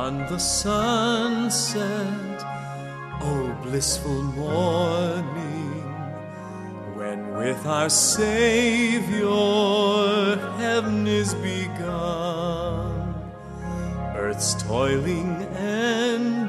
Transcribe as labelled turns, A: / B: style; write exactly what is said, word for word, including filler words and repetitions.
A: on the sunset, oh blissful morning, when with our Savior heaven is begun, earth's toiling end